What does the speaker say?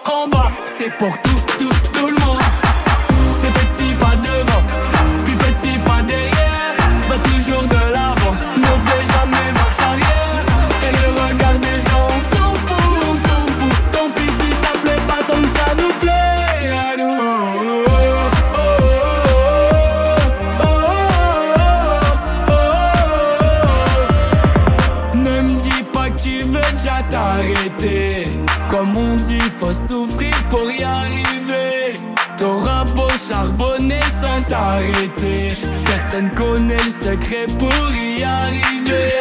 en bas, c'est pour tout le monde. Fais petit pas devant, puis petit pas derrière. Va toujours de l'avant, ne fais jamais marche arrière. Et le regard des gens, on s'en fout. Tant pis si ça plaît pas tant que ça nous plaît à nous. Ne me dis pas que tu veux déjà t'arrêter. Comme on dit, faut souffrir pour y arriver. T'auras beau charbonner sans t'arrêter, personne connaît le secret pour y arriver.